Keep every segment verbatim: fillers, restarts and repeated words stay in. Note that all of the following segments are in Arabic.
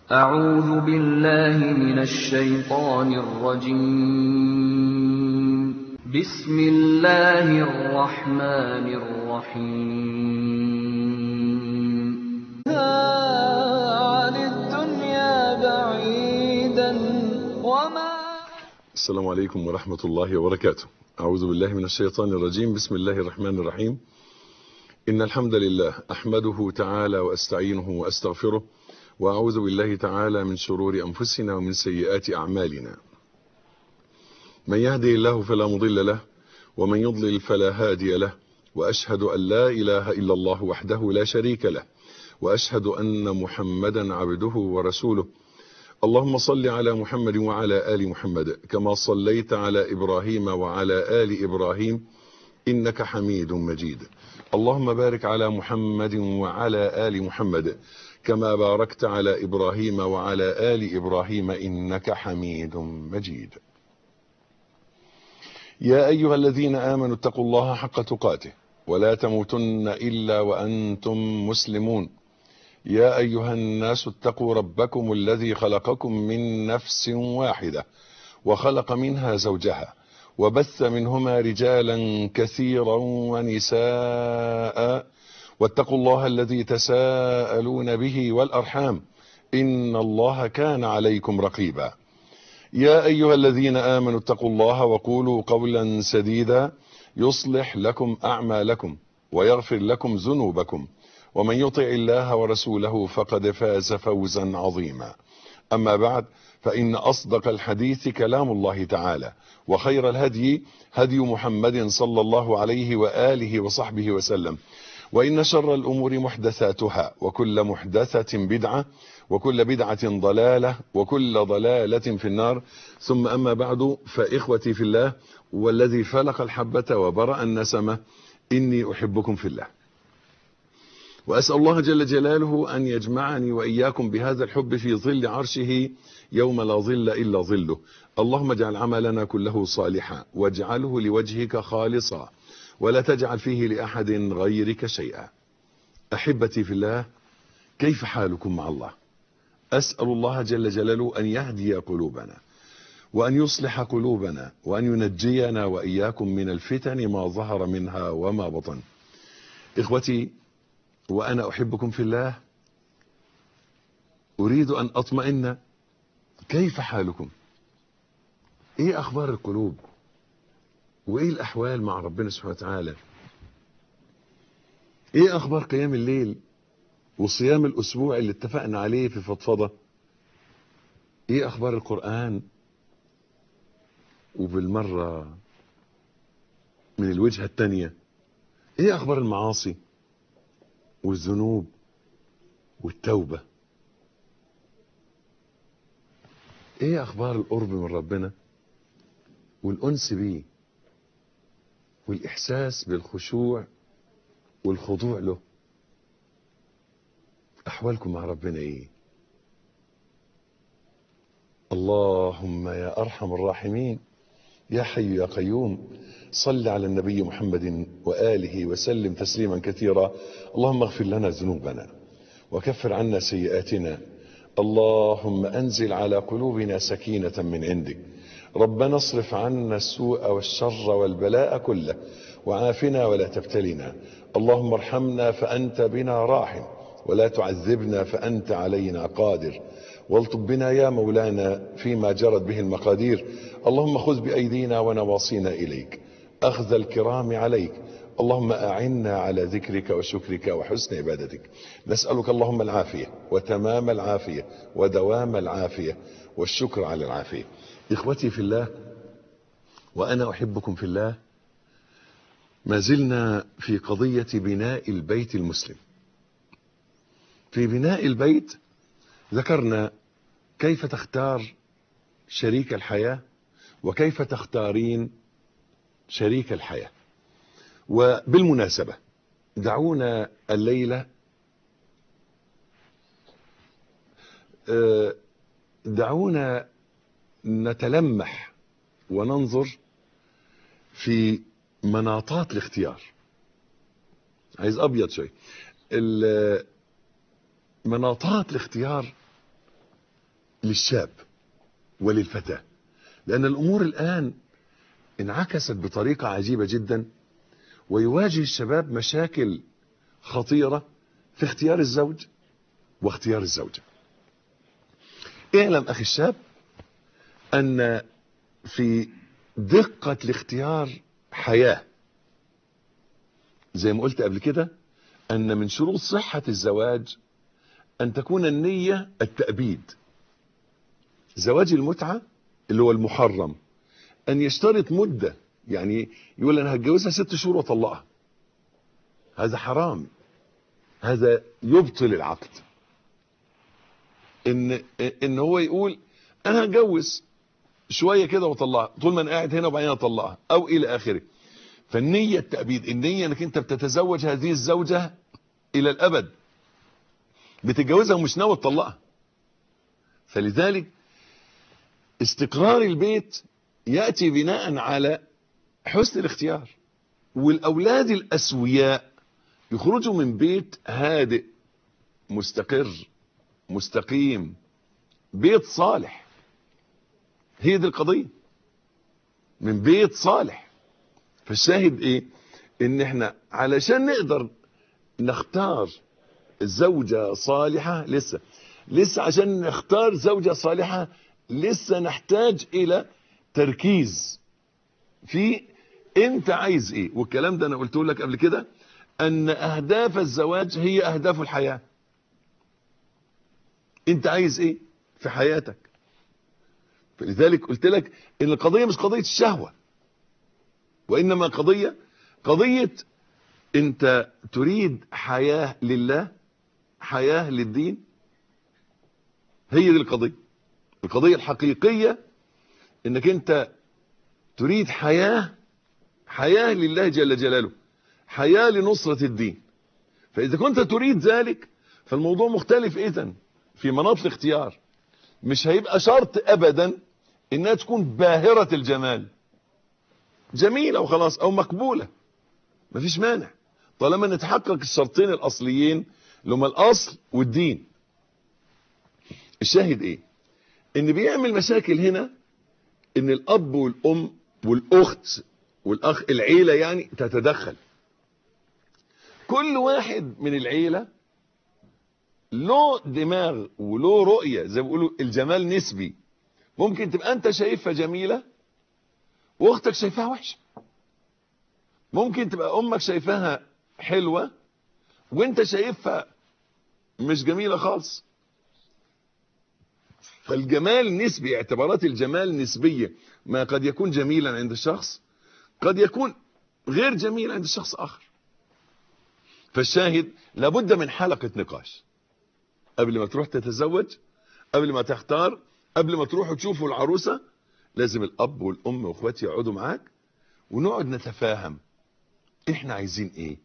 أعوذ بالله من الشيطان الرجيم. بسم الله الرحمن الرحيم. عن الدنيا بعيدا وما السلام عليكم ورحمة الله وبركاته. أعوذ بالله من الشيطان الرجيم. بسم الله الرحمن الرحيم. إن الحمد لله أحمده تعالى وأستعينه وأستغفره، وأعوذ بالله تعالى من شرور أنفسنا ومن سيئات أعمالنا. من يهدي الله فلا مضل له، ومن يضلل فلا هادي له، وأشهد أن لا إله إلا الله وحده لا شريك له، وأشهد أن محمدا عبده ورسوله. اللهم صل على محمد وعلى آل محمد كما صليت على إبراهيم وعلى آل إبراهيم إنك حميد مجيد. اللهم بارك على محمد وعلى آل محمد كما باركت على إبراهيم وعلى آل إبراهيم إنك حميد مجيد. يا أيها الذين آمنوا اتقوا الله حق تقاته ولا تموتن إلا وأنتم مسلمون. يا أيها الناس اتقوا ربكم الذي خلقكم من نفس واحدة وخلق منها زوجها وبث منهما رجالا كثيرا ونساء، واتقوا الله الذي تساءلون به والأرحام إن الله كان عليكم رقيبا. يا أيها الذين آمنوا اتقوا الله وقولوا قولا سديدا يصلح لكم أعمالكم ويغفر لكم ذنوبكم، ومن يطع الله ورسوله فقد فاز فوزا عظيما. أما بعد، فإن أصدق الحديث كلام الله تعالى، وخير الهدي هدي محمد صلى الله عليه وآله وصحبه وسلم، وإن شر الأمور محدثاتها، وكل محدثة بدعة، وكل بدعة ضلالة، وكل ضلالة في النار. ثم أما بعد، فإخوتي في الله والذي فلق الحبة وبرأ النسمة، إني أحبكم في الله، وأسأل الله جل جلاله أن يجمعني وإياكم بهذا الحب في ظل عرشه يوم لا ظل إلا ظله. اللهم اجعل عملنا كله صالحا، واجعله لوجهك خالصا، ولا تجعل فيه لأحد غيرك شيئا. أحبتي في الله، كيف حالكم مع الله؟ أسأل الله جل جلاله أن يهدي قلوبنا، وأن يصلح قلوبنا، وأن ينجينا وإياكم من الفتن ما ظهر منها وما بطن. إخوتي، وأنا أحبكم في الله، أريد أن أطمئن. كيف حالكم؟ إيه أخبار القلوب؟ وإيه الأحوال مع ربنا سبحانه وتعالى؟ إيه أخبار قيام الليل وصيام الأسبوع اللي اتفقنا عليه في فضفضة؟ إيه أخبار القرآن؟ وبالمرة من الوجهة التانية، إيه أخبار المعاصي والذنوب والتوبة؟ ايه اخبار القرب من ربنا والانس بيه والاحساس بالخشوع والخضوع له؟ احوالكم مع ربنا ايه؟ اللهم يا ارحم الراحمين، يا حي يا قيوم، صل على النبي محمد وآله وسلم تسليما كثيرا. اللهم اغفر لنا ذنوبنا وكفر عنا سيئاتنا. اللهم أنزل على قلوبنا سكينة من عندك. ربنا اصرف عنا السوء والشر والبلاء كله، وعافنا ولا تبتلنا. اللهم ارحمنا فأنت بنا راحم، ولا تعذبنا فأنت علينا قادر. والطب بنا يا مولانا فيما جرت به المقادير. اللهم خذ بأيدينا ونواصينا إليك أخذ الكرام عليك. اللهم أعنا على ذكرك وشكرك وحسن عبادتك. نسألك اللهم العافية وتمام العافية ودوام العافية والشكر على العافية. إخوتي في الله، وأنا أحبكم في الله، ما زلنا في قضية بناء البيت المسلم. في بناء البيت ذكرنا كيف تختار شريك الحياة، وكيف تختارين شريك الحياة. وبالمناسبة، دعونا الليلة دعونا نتلمح وننظر في مناطات الاختيار. عايز ابيض شوي. مناطات الاختيار للشاب وللفتاة، لأن الأمور الآن انعكست بطريقة عجيبة جدا، ويواجه الشباب مشاكل خطيرة في اختيار الزوج واختيار الزوجة. اعلم أخي الشاب أن في دقة الاختيار حياة. زي ما قلت قبل كده أن من شروط صحة الزواج أن تكون النية التأبيد. زواج المتعة اللي هو المحرم أن يشترط مدة، يعني يقول أنا هتجوزها ست شهور وطلقها، هذا حرام، هذا يبطل العقد. إن إن هو يقول أنا هتجوز شوية كده وطلقها، طول ما أنا قاعد هنا وبعدين أطلقها أو إلى آخره. فالنية التأبيد، النية أنك أنت بتتزوج هذه الزوجة إلى الأبد، بتتجوزها ومش ناوي تطلقها. فلذلك استقرار البيت يأتي بناء على حسن الاختيار. والأولاد الأسوياء يخرجوا من بيت هادئ مستقر مستقيم، بيت صالح. هي دي القضية، من بيت صالح. فالشاهد ايه؟ ان احنا علشان نقدر نختار الزوجة صالحة لسه لسه عشان نختار زوجة صالحة لسه نحتاج الى تركيز في انت عايز ايه. والكلام ده انا قلته لك قبل كده ان اهداف الزواج هي اهداف الحياة. انت عايز ايه في حياتك؟ فلذلك قلت لك ان القضية مش قضية الشهوة، وانما قضية قضية انت تريد حياة لله، حياة للدين. هي دي القضية. القضية الحقيقية انك انت تريد حياة حياة لله جل جلاله، حياة لنصرة الدين. فاذا كنت تريد ذلك فالموضوع مختلف. اذن في مناط الاختيار مش هيبقى شرط ابدا انها تكون باهرة الجمال، جميلة وخلاص او مقبولة، مفيش مانع طالما نتحقق الشرطين الاصليين اللي هما الاصل والدين. الشاهد ايه؟ ان بيعمل مشاكل هنا ان الاب والام والاخت والاخ، العيلة يعني تتدخل. كل واحد من العيلة له دماغ وله رؤية، زي ما بيقولوا الجمال نسبي. ممكن تبقى انت شايفها جميلة واختك شايفاها وحشة، ممكن تبقى امك شايفاها حلوة وانت شايفها مش جميلة خالص. فالجمال نسبي، اعتبارات الجمال نسبية. ما قد يكون جميلا عند الشخص قد يكون غير جميل عند شخص اخر. فالشاهد لابد من حلقة نقاش قبل ما تروح تتزوج، قبل ما تختار، قبل ما تروحوا تشوفوا العروسة. لازم الاب والام واخواتي يقعدوا معاك ونقعد نتفاهم احنا عايزين ايه.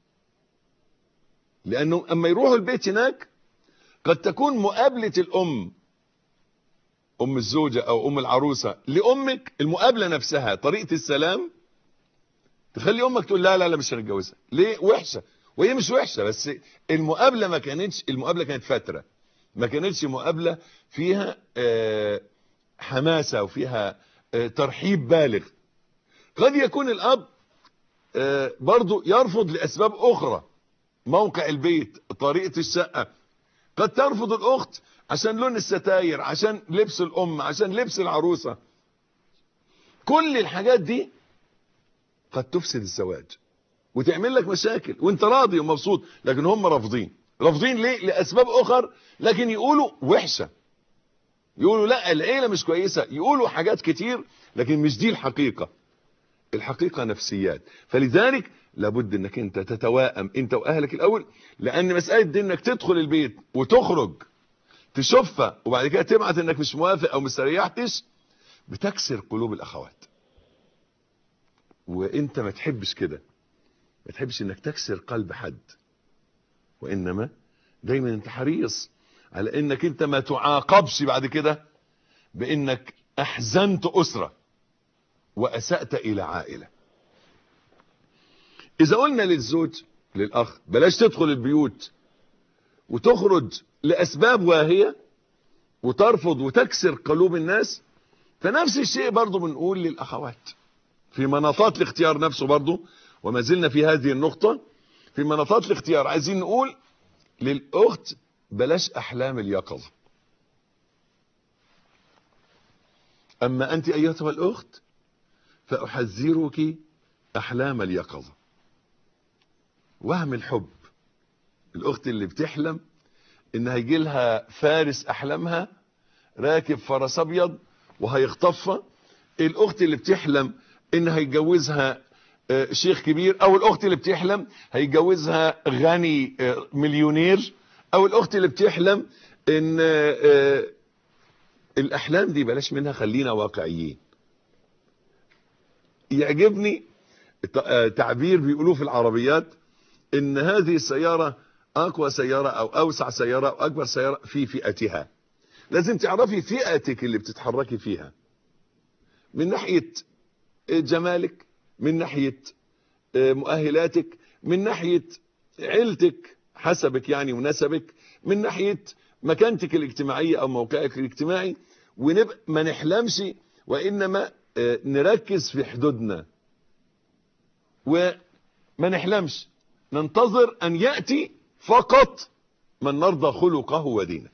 لانه اما يروحوا البيت هناك قد تكون مقابلة الام، ام الزوجة او ام العروسة لامك، المقابلة نفسها طريقة السلام تخلي امك تقول لا لا لا مش هنتجوزها. ليه؟ وحشة. وهي مش وحشة، بس المقابلة ما كانتش، المقابلة كانت فترة، ما كانتش مقابلة فيها آه حماسة وفيها آه ترحيب بالغ. قد يكون الاب آه برضو يرفض لاسباب اخرى، موقع البيت، طريقة الشقة. قد ترفض الاخت عشان لون الستاير، عشان لبس الام، عشان لبس العروسة. كل الحاجات دي قد تفسد الزواج وتعمل لك مشاكل وانت راضي ومبسوط، لكن هم رافضين. رافضين ليه؟ لاسباب اخر، لكن يقولوا وحشة، يقولوا لا العيلة مش كويسة، يقولوا حاجات كتير، لكن مش دي الحقيقة. الحقيقة نفسيات. فلذلك لابد انك انت تتواءم انت واهلك الاول، لان مسألة دي انك تدخل البيت وتخرج تشوفها وبعد كده تبعت انك مش موافق او مستريحتش، بتكسر قلوب الاخوات. وانت ما تحبش كده، ما تحبش انك تكسر قلب حد، وانما دايما انت حريص على انك انت ما تعاقبش بعد كده بانك احزنت اسرة واسأت الى عائلة. اذا قلنا للزوج للاخ بلاش تدخل البيوت وتخرج لاسباب واهية، وترفض وتكسر قلوب الناس. فنفس الشيء برضو بنقول للأخوات في مناطات الاختيار نفسه برضو، وما زلنا في هذه النقطة في مناطات الاختيار. عايزين نقول للأخت بلاش أحلام اليقظة. أما أنت أيتها الأخت فأحذرك أحلام اليقظة، وهم الحب. الأخت اللي بتحلم إن هيجي لها فارس أحلامها راكب فرس أبيض وهيخطفها، الأخت اللي بتحلم إن هيجوزها شيخ كبير، أو الأخت اللي بتحلم هيجوزها غني مليونير، أو الأخت اللي بتحلم إن الأحلام دي بلاش منها، خلينا واقعيين. يعجبني تعبير بيقولوه في العربيات إن هذه السيارة أقوى سيارة أو أوسع سيارة أو أكبر سيارة في فئتها. لازم تعرفي فئتك اللي بتتحركي فيها، من ناحية جمالك، من ناحية مؤهلاتك، من ناحية عيلتك حسبك يعني ونسبك، من ناحية مكانتك الاجتماعية أو موقعك الاجتماعي. ونبقى ما نحلمش، وإنما نركز في حدودنا وما نحلمش، ننتظر أن يأتي فقط من نرضى خلقه ودينه.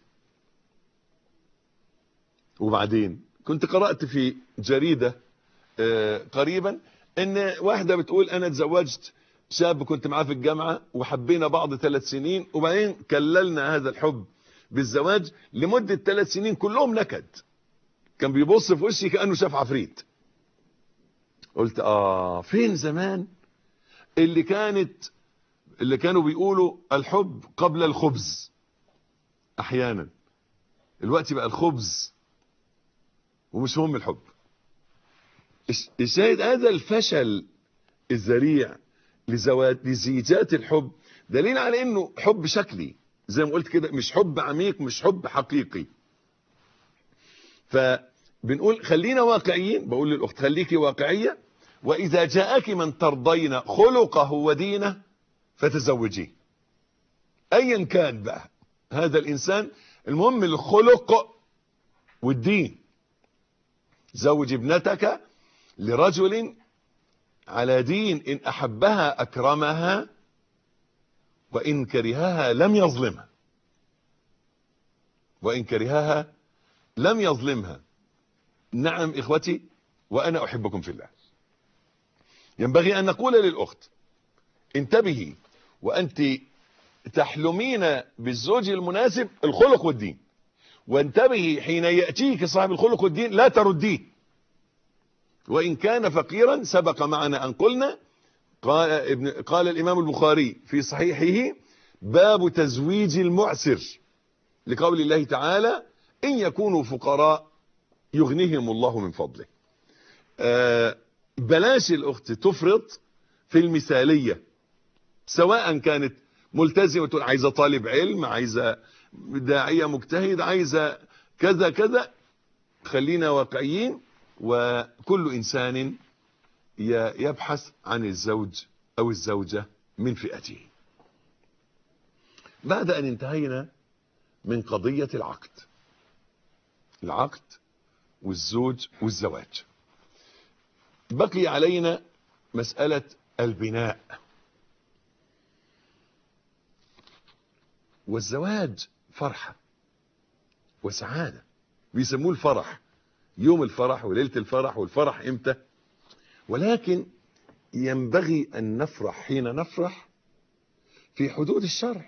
وبعدين كنت قرأت في جريدة قريبا ان واحدة بتقول انا اتزوجت شاب كنت معاه في الجامعة وحبينا بعض ثلاث سنين، وبعدين كللنا هذا الحب بالزواج لمدة ثلاث سنين كلهم نكد، كان بيبص في وشي كأنه شاف عفريت. قلت اه فين زمان اللي كانت اللي كانوا بيقولوا الحب قبل الخبز. احيانا الوقت بقى الخبز ومش مهم الحب. الشاهد هذا الفشل الذريع لزواج لزيجات الحب دليل على انه حب شكلي زي ما قلت كده، مش حب عميق، مش حب حقيقي. فبنقول خلينا واقعيين، بقول للاخت خليكي واقعية، واذا جاءك من ترضين خلقه ودينه فتزوجيه. ايا كان بقى هذا الانسان، المهم الخلق والدين. زوج ابنتك لرجل على دين، إن أحبها أكرمها وإن كرهها لم يظلمها، وإن كرهها لم يظلمها. نعم إخوتي، وأنا أحبكم في الله. ينبغي أن نقول للأخت انتبهي، وأنت تحلمين بالزوج المناسب الخلق والدين، وانتبهي حين يأتيك صاحب الخلق والدين لا ترديه وإن كان فقيرا. سبق معنا أن قلنا قال, ابن قال الإمام البخاري في صحيحه باب تزويج المعسر، لقول الله تعالى إن يكونوا فقراء يغنيهم الله من فضله. آه بلاش الأخت تفرط في المثالية، سواء كانت ملتزمة تقول عايزة طالب علم، عايزة داعية مجتهد، عايزة كذا كذا. خلينا واقعيين، وكل إنسان يبحث عن الزوج أو الزوجة من فئته. بعد أن انتهينا من قضية العقد العقد والزوج والزواج، بقي علينا مسألة البناء. والزواج فرحة وسعادة، بيسموه الفرح، يوم الفرح وليلة الفرح، والفرح امتى؟ ولكن ينبغي أن نفرح حين نفرح في حدود الشرع.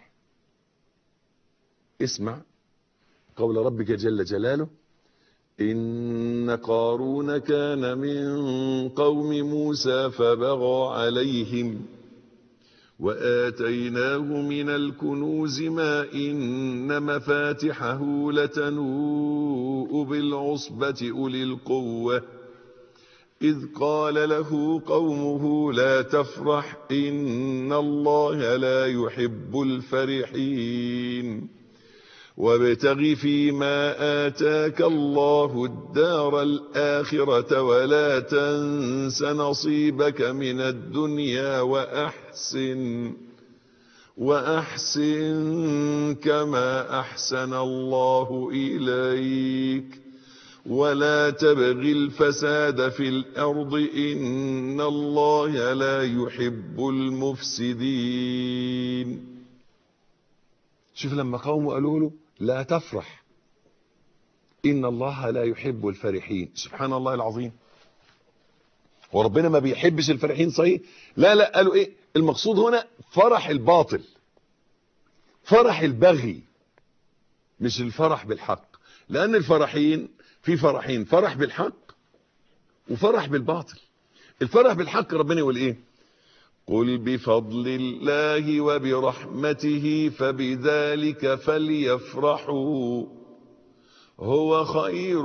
اسمع قول ربك جل جلاله إن قارون كان من قوم موسى فبغى عليهم وآتيناه من الكنوز ما إن مفاتحه لتنوء بالعصبة أولي القوة إذ قال له قومه لا تفرح إن الله لا يحب الفرحين وابتغ فيما آتاك الله الدار الآخرة ولا تنس نصيبك من الدنيا وأحسن وأحسن كما أحسن الله إليك ولا تبغ الفساد في الأرض إن الله لا يحب المفسدين. شوف لما قوم قالوا له لا تفرح إن الله لا يحب الفرحين. سبحان الله العظيم. وربنا ما بيحبش الفرحين صحيح؟ لا لا، قالوا ايه المقصود هنا؟ فرح الباطل، فرح البغي، مش الفرح بالحق. لأن الفرحين في فرحين، فرح بالحق وفرح بالباطل. الفرح بالحق ربنا يقول ايه؟ قل بفضل الله وبرحمته فبذلك فليفرحوا هو خير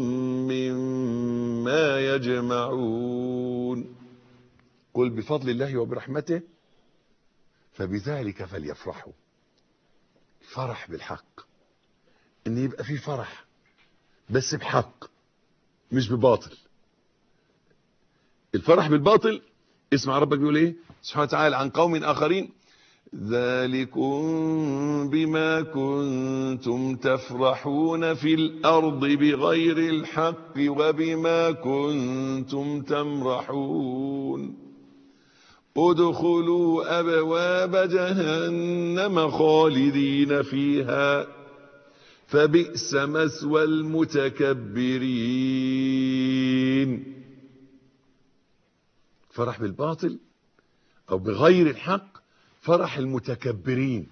مما يجمعون. قل بفضل الله وبرحمته فبذلك فليفرحوا. فرح بالحق، ان يبقى فيه فرح بس بحق مش بباطل. الفرح بالباطل اسمع ربك بيقول ايه سبحانه وتعالى عن قوم اخرين: ذلكم بما كنتم تفرحون في الأرض بغير الحق وبما كنتم تمرحون ادخلوا أبواب جهنم خالدين فيها فبئس مثوى المتكبرين. فرح بالباطل أو بغير الحق فرح المتكبرين،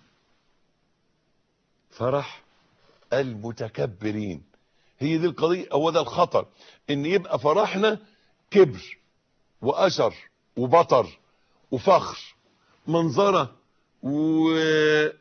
فرح المتكبرين. هي دي القضية، هو ده الخطر، ان يبقى فرحنا كبر وأشر وبطر وفخر منظرة وغلو.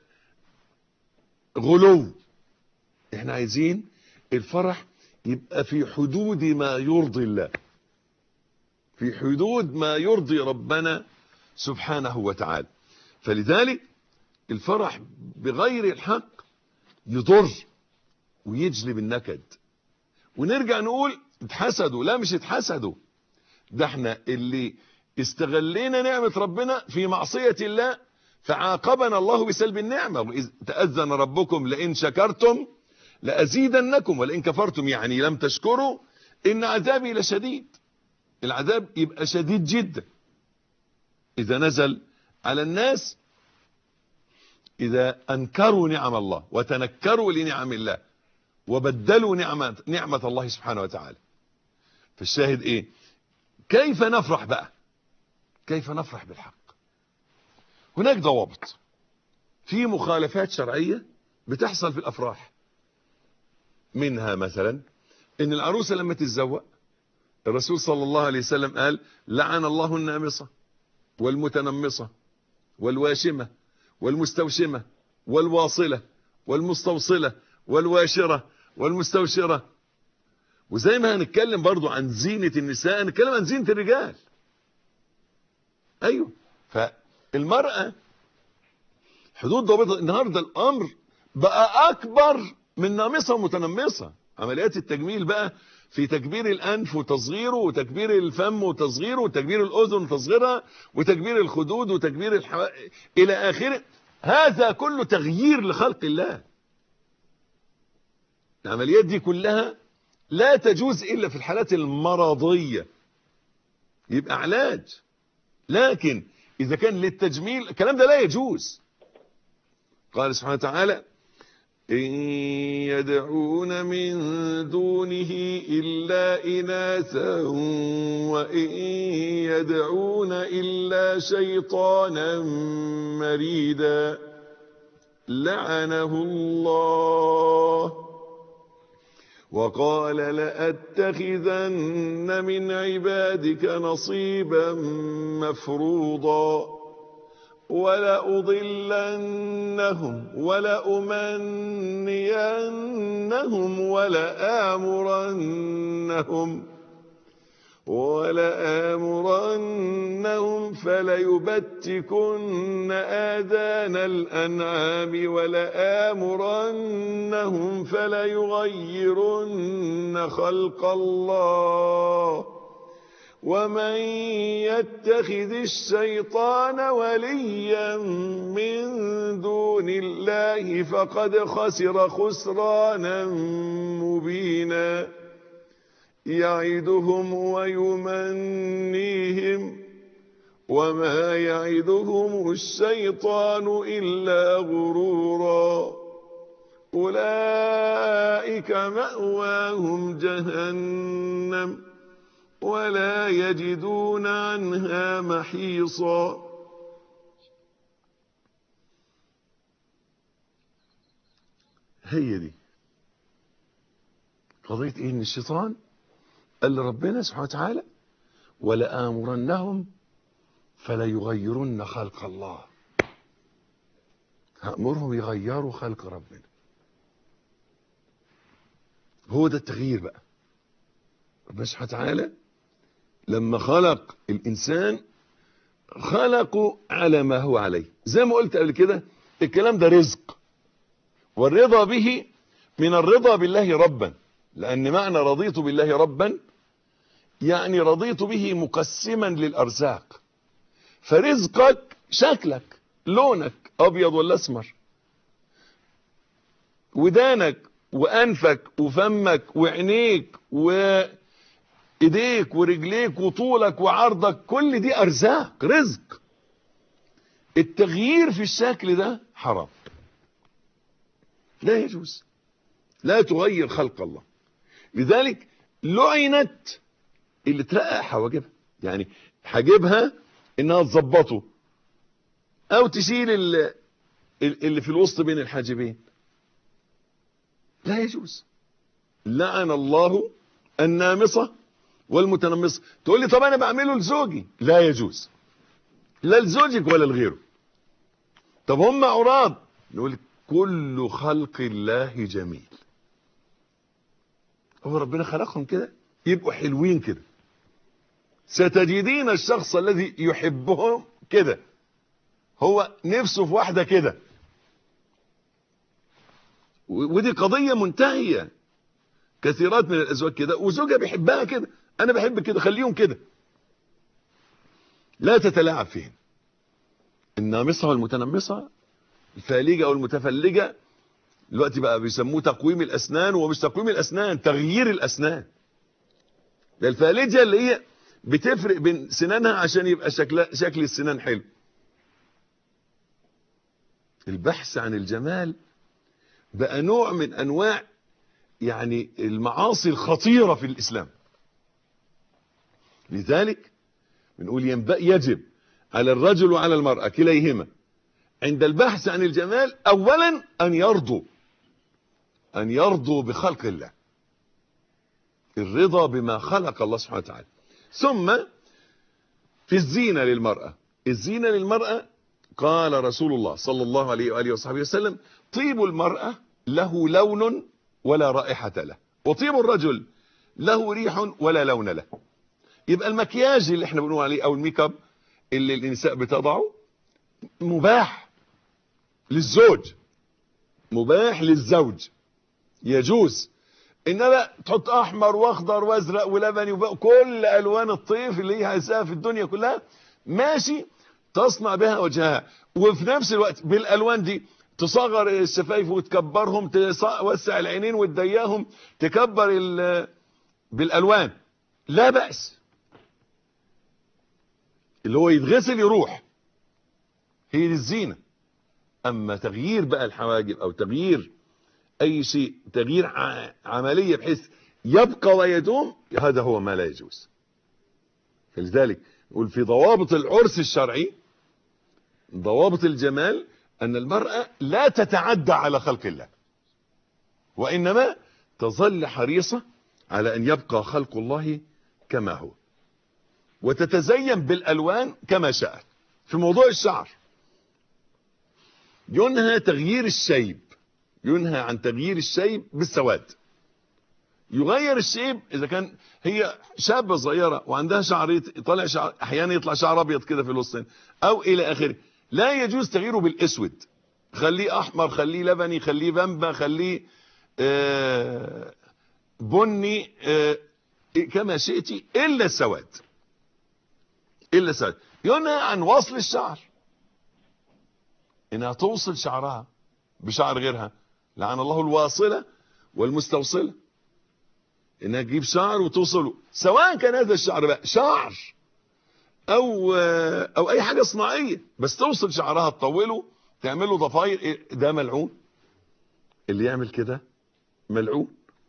احنا عايزين الفرح يبقى في حدود ما يرضي الله، في حدود ما يرضي ربنا سبحانه وتعالى. فلذلك الفرح بغير الحق يضر ويجلب النكد. ونرجع نقول اتحسدوا، لا مش اتحسدوا، ده احنا اللي استغلينا نعمة ربنا في معصية الله فعاقبنا الله بسلب النعمة. وإذ تأذن ربكم لئن شكرتم لأزيدنكم ولئن كفرتم يعني لم تشكروا إن عذابي لشديد. العذاب يبقى شديد جدا إذا نزل على الناس، إذا أنكروا نعم الله وتنكروا لنعم الله وبدلوا نعمة, نعمة الله سبحانه وتعالى. فالشاهد إيه؟ كيف نفرح بقى؟ كيف نفرح بالحق؟ هناك ضوابط. في مخالفات شرعية بتحصل في الأفراح، منها مثلا إن العروسة لما تتزوج الرسول صلى الله عليه وسلم قال: لعن الله النامصة والمتنمصة والواشمة والمستوشمة والواصلة والمستوصلة والواشرة والمستوشرة. وزي ما هنتكلم برضو عن زينة النساء هنتكلم عن زينة الرجال. ايوه، فالمرأة حدود ضوابطها. النهاردة الامر بقى اكبر من نامصة ومتنمصة. عمليات التجميل بقى في تكبير الانف وتصغيره، وتكبير الفم وتصغيره، وتكبير الاذن وتصغيرها، وتكبير الخدود، وتكبير الحو... الى اخره. هذا كله تغيير لخلق الله. العمليات دي كلها لا تجوز الا في الحالات المرضية، يبقى علاج. لكن اذا كان للتجميل الكلام ده لا يجوز. قال سبحانه وتعالى: إن يدعون من دونه إلا إناثا وإن يدعون إلا شيطانا مريدا لعنه الله وقال لأتخذن من عبادك نصيبا مفروضا ولأضلنهم ولأمنينهم ولآمرنهم ولآمرنهم فليبتكن آذان الأنعام ولآمرنهم فليغيرن خلق الله ومن يتخذ الشيطان وليا من دون الله فقد خسر خسرانا مبينا يعدهم ويمنيهم وما يعدهم الشيطان إلا غرورا أولئك مأواهم جهنم ولا يجدون عنها محيصا. هي دي قضية ايه؟ ان الشيطان قال لربنا سبحانه وتعالى ولآمرنهم فلا يغيرن خلق الله، هأمرهم يغيروا خلق ربنا. هو ده التغيير بقى. ربنا سبحانه وتعالى لما خلق الإنسان خلقه على ما هو عليه، زي ما قلت قبل كده الكلام ده رزق، والرضا به من الرضا بالله ربا، لأن معنى رضيت بالله ربا يعني رضيت به مقسما للأرزاق. فرزقك شكلك، لونك أبيض ولا أسمر، ودانك وأنفك وفمك وعينيك وإيديك ورجليك وطولك وعرضك، كل دي أرزاق، رزق. التغيير في الشكل ده حرام، لا يجوز، لا تغير خلق الله. لذلك لعنت اللي ترقق حواجبها، يعني حاجبها انها تظبطه او تشيل اللي في الوسط بين الحاجبين، لا يجوز. لعن الله النامصة والمتنمصة. تقول لي طب انا بعمله لزوجي، لا يجوز، لا لزوجك ولا لغيره. طب هم عراض، نقول لك كل خلق الله جميل. هو ربنا خلقهم كده يبقوا حلوين كده. ستجدين الشخص الذي يحبهم كده، هو نفسه في واحدة كده، ودي قضية منتهية. كثيرات من الأزواج كده وزوجها بيحبها كده، أنا بحب كده، خليهم كده، لا تتلاعب فيهم. النامصة والمتنمصة، الفالجة والمتفلجة، دلوقتي بقى بيسموه تقويم الأسنان، ومش تقويم الأسنان، تغيير الأسنان. ده الفالجة اللي هي بتفرق بين سنانها عشان يبقى شكل شكل السنان حلو. البحث عن الجمال بقى نوع من انواع يعني المعاصي الخطيرة في الإسلام. لذلك بنقول ينبغي يجب على الرجل وعلى المرأة كليهما عند البحث عن الجمال اولا ان يرضوا ان يرضوا بخلق الله، الرضا بما خلق الله سبحانه وتعالى. ثم في الزينة للمرأة، الزينة للمرأة قال رسول الله صلى الله عليه وآله وصحبه وسلم طيب المرأة له لون ولا رائحة له، وطيب الرجل له ريح ولا لون له. يبقى المكياج اللي احنا بنقول عليه او الميك اب اللي النساء بتضعه مباح للزوج، مباح للزوج، يجوز. انما تحط احمر واخضر وازرق ولبني وكل الوان الطيف اللي هي عايزاها في الدنيا كلها، ماشي، تصنع بها وجهها، وفي نفس الوقت بالالوان دي تصغر الشفايف وتكبرهم، توسع العينين وتضيقهم، تكبر بالالوان، لا بأس. اللي هو يتغسل يروح، هي دي الزينة. اما تغيير بقى الحواجب او تغيير اي شيء، تغيير عملية بحيث يبقى ويدوم، هذا هو ما لا يجوز. فلذلك نقول في ضوابط العرس الشرعي، ضوابط الجمال، ان المرأة لا تتعدى على خلق الله، وانما تظل حريصة على ان يبقى خلق الله كما هو، وتتزين بالالوان كما شاءت. في موضوع الشعر ينهى تغيير الشيب، ينهى عن تغيير الشيب بالسواد. يغير الشيب اذا كان هي شابة صغيرة وعندها شعر يطلع شعر، احيانا يطلع شعر ابيض كده في الوسطين او الى اخره، لا يجوز تغييره بالاسود، خليه احمر، خليه لبني، خليه بامبا، خليه آه بني، آه كما شئتي، الا السواد. إلا ساد. ينهى عن وصل الشعر، إنها توصل شعرها بشعر غيرها، لعن الله الواصلة والمستوصلة، إنها تجيب شعر وتوصله، سواء كان هذا الشعر بقى شعر أو أو أي حاجة صناعية، بس توصل شعرها تطوله تعمله ضفاير، ده ملعون. اللي يعمل كده ملعون.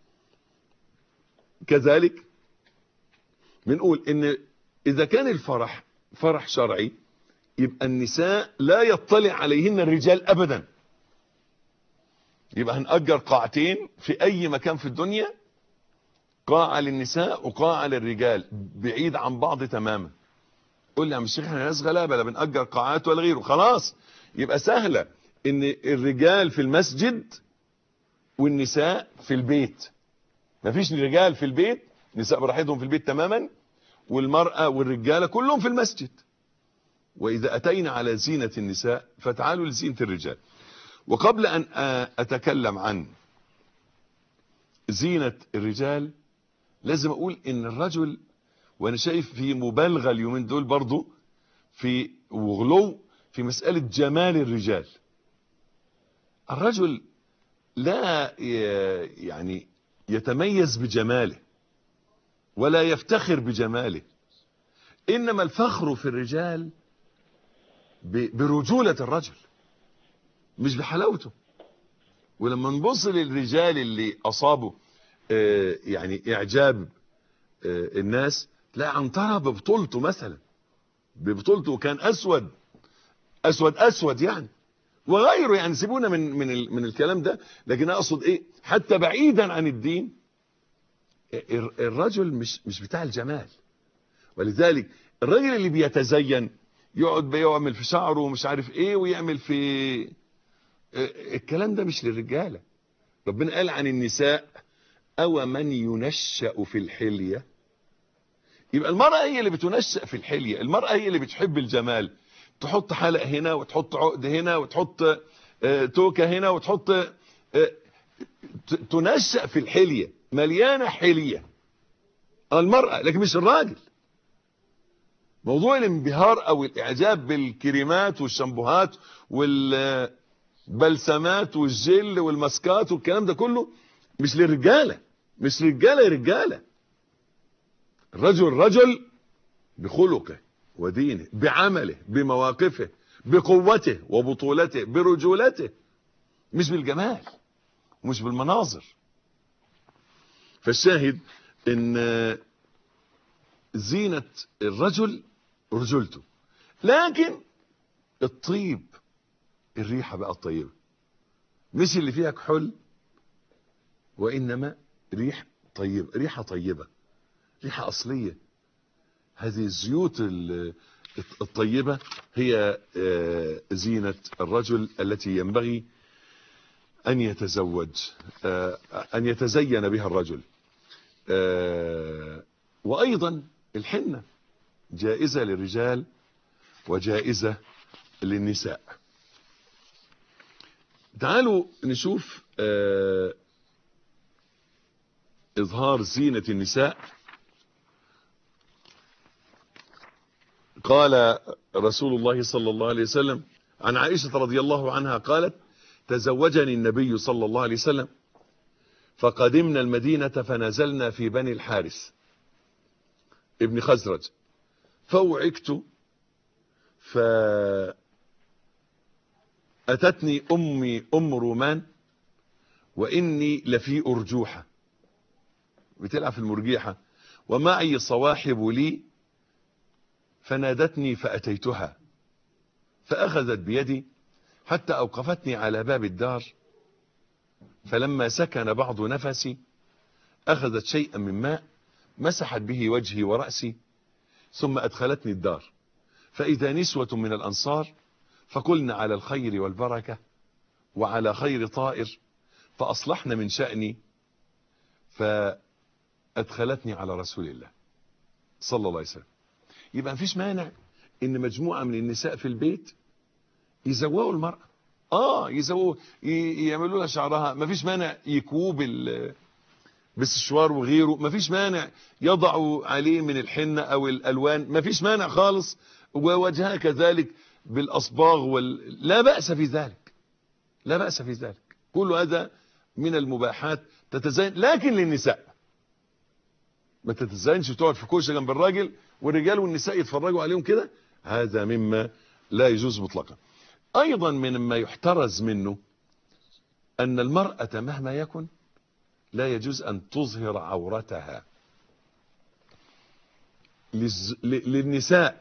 كذلك بنقول إن إذا كان الفرح فرح شرعي، يبقى النساء لا يطلع عليهن الرجال أبدا. يبقى هنأجر قاعتين في أي مكان في الدنيا، قاعة للنساء وقاعة للرجال، بعيد عن بعض تماما. قول لي يا عم الشيخ احنا ناس غلابه لا بنأجر قاعات ولا غيره، خلاص يبقى سهله ان الرجال في المسجد والنساء في البيت. مفيش رجال في البيت، نساء براحتهم في البيت تماما، والمرأة والرجالة كلهم في المسجد. وإذا أتينا على زينة النساء فتعالوا لزينة الرجال. وقبل أن أتكلم عن زينة الرجال لازم أقول إن الرجل، وأنا شايف في مبالغة اليومين دول برضو في وغلو في مسألة جمال الرجال. الرجل لا يعني يتميز بجماله ولا يفتخر بجماله، إنما الفخر في الرجال برجولة الرجل مش بحلاوته. ولما نبص للرجال اللي أصابوا يعني إعجاب الناس، تلاقي عنترة ببطولته مثلا، ببطولته كان أسود أسود أسود يعني، وغيره يعني. سيبونا من من من الكلام ده، لكن أقصد إيه، حتى بعيدا عن الدين الرجل مش مش بتاع الجمال. ولذلك الراجل اللي بيتزين يقعد بيعمل في شعره ومش عارف ايه ويعمل في الكلام ده مش للرجاله. ربنا قال عن النساء او من ينشأ في الحلية. يبقى المرأة هي اللي بتنشأ في الحلية، المرأة هي اللي بتحب الجمال، تحط حلق هنا وتحط عقد هنا وتحط توكة هنا وتحط، تنشأ في الحلية، مليانة حلية المرأة، لكن مش الراجل. موضوع الانبهار او الاعجاب بالكريمات والشامبوهات والبلسمات والجل والماسكات والكلام ده كله مش للرجاله، مش رجاله رجاله. الرجل رجل بخلقه ودينه، بعمله، بمواقفه، بقوته وبطولته، برجولته، مش بالجمال ومش بالمناظر. فالشاهد ان زينة الرجل رجولته، لكن الطيب، الريحة بقى الطيبة، مش اللي فيها كحول، وإنما ريح طيبة، ريحة طيبة، ريحة أصلية. هذه الزيوت الطيبة هي زينة الرجل التي ينبغي أن يتزوج، أن يتزين بها الرجل. وأيضا الحنة جائزة للرجال وجائزة للنساء. تعالوا نشوف آه إظهار زينة النساء. قال رسول الله صلى الله عليه وسلم عن عائشة رضي الله عنها قالت: تزوجني النبي صلى الله عليه وسلم فقدمنا المدينة فنزلنا في بني الحارث ابن خزرج، فوعكت فأتتني أمي أم رومان وإني لفي أرجوحة، بتلعب في المرجيحة، ومعي صواحب لي، فنادتني فأتيتها فأخذت بيدي حتى أوقفتني على باب الدار، فلما سكن بعض نفسي أخذت شيئا من ماء مسحت به وجهي ورأسي، ثم أدخلتني الدار، فإذا نسوة من الأنصار فقلنا على الخير والبركة وعلى خير طائر، فأصلحنا من شأني، فأدخلتني على رسول الله صلى الله عليه وسلم. يبقى مفيش مانع إن مجموعة من النساء في البيت يزوقوا المرأة، آه يزوقوا، يعملوا لها شعرها، مفيش مانع يكووا بال بالسشوار وغيره، مفيش مانع يضعوا عليه من الحنة او الالوان، مفيش مانع خالص، ووجهها كذلك بالاصباغ وال... لا بأس في ذلك، لا بأس في ذلك، كل هذا من المباحات تتزين. لكن للنساء ما تتزينش وتقعد في كوشه جنب الراجل والرجال والنساء يتفرجوا عليهم كده، هذا مما لا يجوز مطلقا. ايضا من ما يحترز منه ان المرأة مهما يكن لا يجوز ان تظهر عورتها. للز... للنساء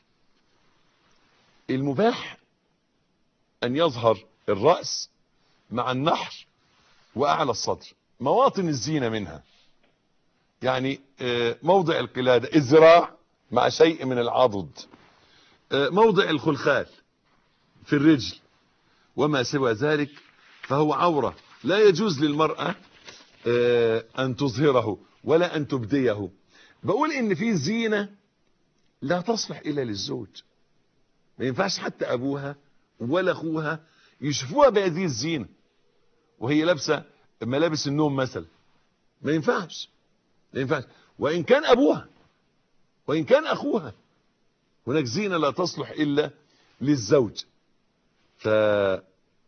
المباح ان يظهر الرأس مع النحر واعلى الصدر، مواطن الزينة منها، يعني موضع القلادة، الذراع مع شيء من العضد، موضع الخلخال في الرجل، وما سوى ذلك فهو عورة، لا يجوز للمرأة ان تظهره ولا ان تبديه. بقول ان في زينة لا تصلح الا للزوج، ما ينفعش حتى ابوها ولا اخوها يشوفوها بهذه الزينة وهي لابسة ملابس النوم مثلا، ما ينفعش، ما ينفعش، وان كان ابوها وان كان اخوها، هناك زينة لا تصلح الا للزوج. فالشاهد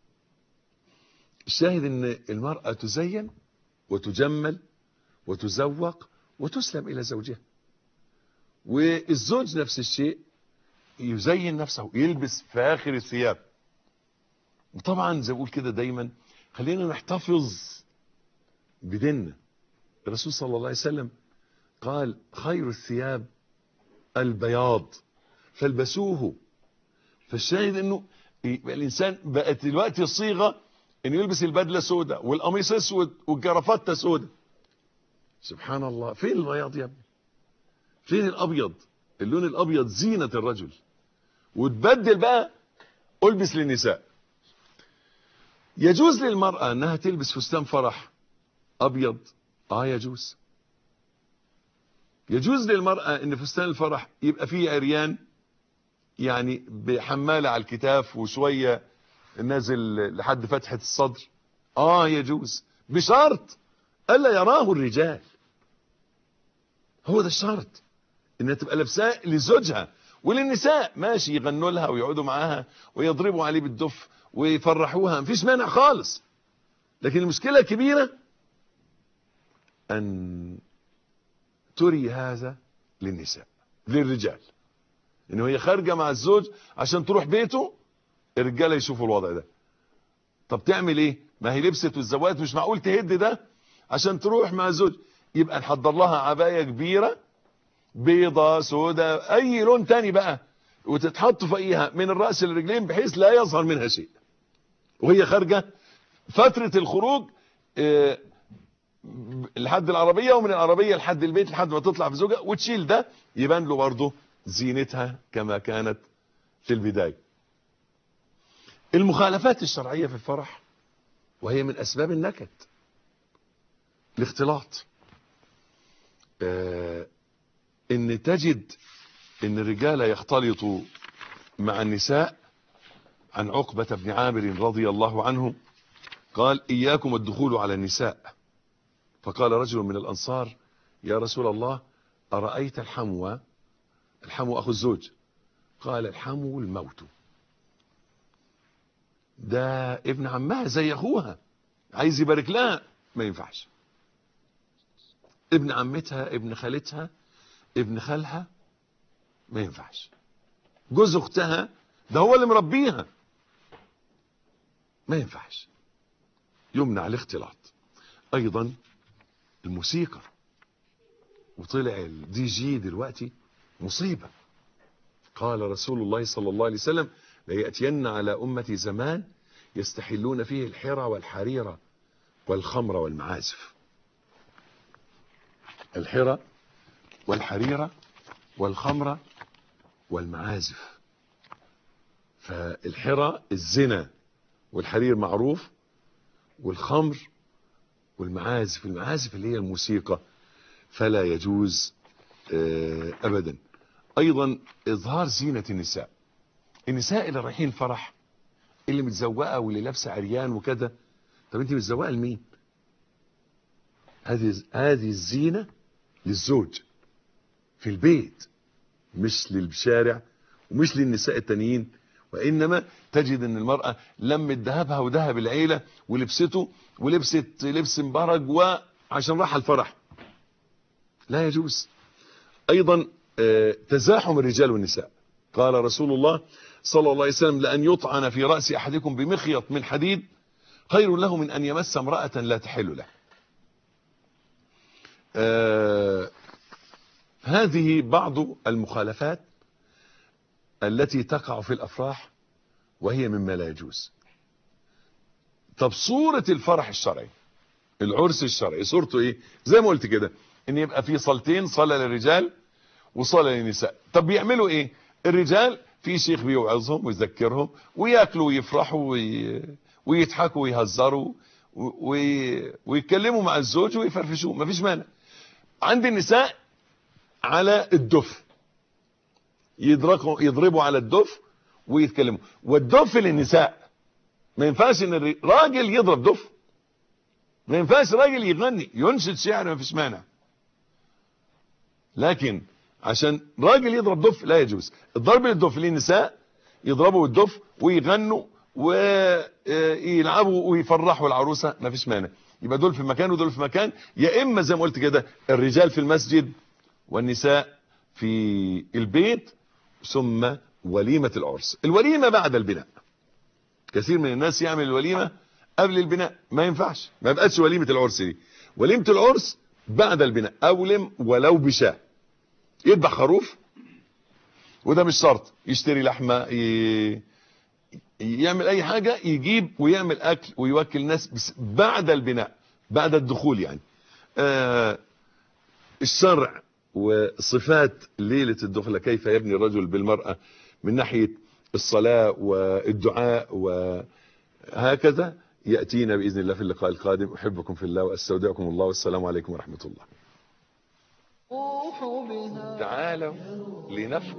ان المرأة تزين وتجمل وتزوق وتسلم الى زوجها، والزوج نفس الشيء، يزين نفسه، يلبس فاخر الثياب. وطبعا زي بقول كده دايما خلينا نحتفظ بديننا. الرسول صلى الله عليه وسلم قال خير الثياب البياض فالبسوه. فالشاهد انه الانسان بقت دلوقتي الصيغه انه يلبس البدله سوداء والقميص اسود والجرافته سوداء. سبحان الله، فين البياض يا ابني؟ فين الابيض؟ اللون الابيض زينه الرجل. وتبدل بقى البس للنساء. يجوز للمرأة انها تلبس فستان فرح ابيض، اه يجوز. يجوز للمرأة ان فستان الفرح يبقى فيه عريان، يعني بحمالة على الكتاف وشوية نازل لحد فتحة الصدر، اه يجوز، بشرط الا يراه الرجال. هو ده الشرط، انها تبقى لابساه لزوجها. وللنساء ماشي، يغنوا لها ويقعدوا معاها ويضربوا عليه بالدف ويفرحوها، مفيش مانع خالص. لكن المشكلة الكبيرة ان تري هذا للنساء، للرجال، انه هي خارجة مع الزوج عشان تروح بيته، الرجالة يشوفوا الوضع ده. طب تعمل ايه؟ ما هي لبست والزوات، مش معقول تهد ده عشان تروح مع الزوج. يبقى نحضر لها عباية كبيرة بيضة سوداء اي لون تاني بقى، وتتحط فوقيها من الرأس للرجلين بحيث لا يظهر منها شيء وهي خارجة. فترة الخروج اه لحد العربية، ومن العربية لحد البيت لحد ما تطلع في زوجها، وتشيل ده يبان له برضه زينتها كما كانت في البداية. المخالفات الشرعية في الفرح، وهي من أسباب النكد، الاختلاط. اه ان تجد ان الرجال يختلطوا مع النساء. عن عقبة بن عامر رضي الله عنه قال إياكم الدخول على النساء. فقال رجل من الأنصار يا رسول الله أرأيت الحمو؟ الحمو أخو الزوج. قال الحمو الموت. ده ابن عمها زي أخوها، عايز يبارك لها، ما ينفعش. ابن عمتها، ابن خالتها، ابن خالها، ما ينفعش. جوز اختها ده هو اللي مربيها، ما ينفعش، يمنع الاختلاط. ايضا الموسيقى، وطلع الدي جي دلوقتي مصيبة. قال رسول الله صلى الله عليه وسلم ليأتين على أمتي زمان يستحلون فيه الحرى والحريرة والخمر والمعازف. الحرى والحريرة والخمر والمعازف. فالحرى الزنا، والحرير معروف، والخمر والمعازف، المعازف اللي هي الموسيقى، فلا يجوز ابدا. ايضا اظهار زينة النساء. النساء اللي رايحين فرح، اللي متزوقه واللي لابسه عريان وكده، طب انت متزوقه لمين؟ هذه هذه الزينة للزوج في البيت، مش للشارع ومش للنساء التانيين. وإنما تجد أن المرأة لمت ذهبها وذهب العيلة ولبسته ولبست لبس مبهرج وعشان راح الفرح، لا يجوز. أيضا تزاحم الرجال والنساء. قال رسول الله صلى الله عليه وسلم: لأن يطعن في رأس أحدكم بمخيط من حديد خير له من أن يمس امرأة لا تحل له. آه هذه بعض المخالفات التي تقع في الأفراح وهي مما لا يجوز. طب صورة الفرح الشرعي، العرس الشرعي، صورته ايه؟ زي ما قلت كده، ان يبقى في صلتين، صلاة للرجال وصلاة للنساء. طب بيعملوا ايه الرجال؟ في شيخ بيوعظهم ويذكرهم وياكلوا ويفرحوا وي... ويضحكوا ويهزروا وي... ويتكلموا مع الزوج ويفرفشوا، مفيش مانع. عند النساء على الدف، يضربوا يضربوا على الدف ويتكلموا. والدف للنساء، ما ينفعش ان الراجل يضرب دف، ما ينفعش راجل يغني ينشد شعر، ما فيش مانع. لكن عشان راجل يضرب دف لا يجوز. الضرب للدف للنساء، يضربوا الدف ويغنوا ويلعبوا ويفرحوا العروسه، ما فيش مانع. يبقى دول في مكان ودول في مكان. يا اما زي ما قلت كده الرجال في المسجد والنساء في البيت، ثم وليمة العرس. الوليمة بعد البناء، كثير من الناس يعمل الوليمة قبل البناء، ما ينفعش، ما بقتش وليمة العرس دي. وليمة العرس بعد البناء. أولم ولو بشاة، يذبح خروف، وده مش شرط، يشتري لحمة، ي... يعمل اي حاجة، يجيب ويعمل اكل ويوكل الناس، بس بعد البناء، بعد الدخول يعني. آه الشرع وصفات ليلة الدخلة، كيف يبني الرجل بالمرأة من ناحية الصلاة والدعاء وهكذا، يأتينا بإذن الله في اللقاء القادم. أحبكم في الله وأستودعكم الله، والسلام عليكم ورحمة الله. تعالوا لنفقه